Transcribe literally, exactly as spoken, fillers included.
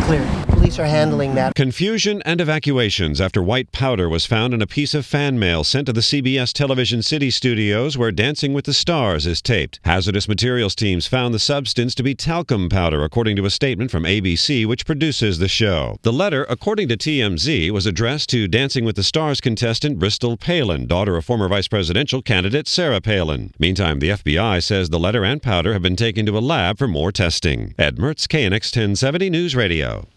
cleared. Police are handling that. Confusion and evacuations after white powder was found in a piece of fan mail sent to the C B S Television City studios where Dancing with the Stars is taped. Hazardous materials teams found the substance to be talcum powder, according to a statement from A B C, which produces the show. The letter, according to T M Z, was addressed to Dancing with the Stars contestant Bristol Palin, daughter of former vice presidential candidate Sarah Palin. Meantime, the F B I says the letter and powder have been taken to a lab for more testing. Ed Mertz, K N X ten seventy News Radio.